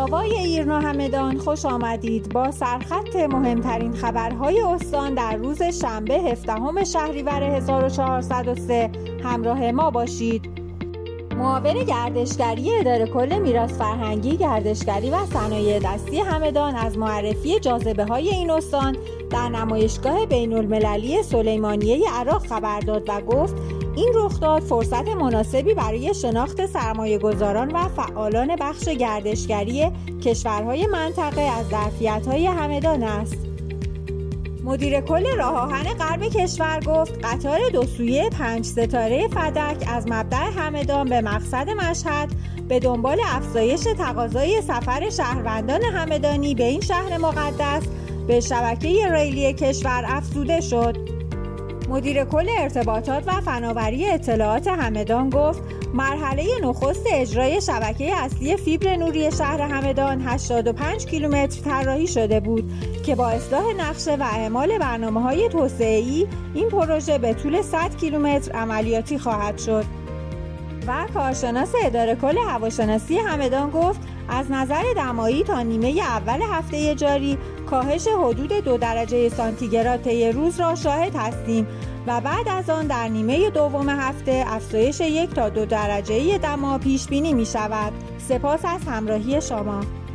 آوای ایرنا همدان، خوش آمدید. با سرخط مهمترین خبرهای استان در روز شنبه 17 شهریور 1403 همراه ما باشید. معاون گردشگری اداره کل میراث فرهنگی، گردشگری و صنایع دستی همدان از معرفی جاذبه‌های این استان در نمایشگاه بین‌المللی سلیمانیه عراق خبر داد و گفت این رخداد فرصت مناسبی برای شناخت سرمایه‌گذاران و فعالان بخش گردشگری کشورهای منطقه از ظرفیت‌های همدان است. مدیر کل راه آهن غرب کشور گفت قطار دو سویه 5 ستاره فدک از مبدأ همدان به مقصد مشهد به دنبال افزایش تقاضای سفر شهروندان همدانی به این شهر مقدس به شبکه ریلی کشور افزوده شد. مدیر کل ارتباطات و فناوری اطلاعات همدان گفت مرحله نخست اجرای شبکه اصلی فیبر نوری شهر همدان 85 کیلومتر طراحی شده بود که با اصلاح نقشه و اعمال برنامه‌های توسعه‌ای این پروژه به طول 100 کیلومتر عملیاتی خواهد شد. و کارشناس اداره کل هواشناسی همدان گفت از نظر دمایی تا نیمه اول هفته جاری کاهش حدود 2 درجه سانتیگراد طی روز را شاهد هستیم و بعد از آن در نیمه دوم هفته افزایش 1 تا 2 درجه دما پیش بینی می شود. سپاس از همراهی شما.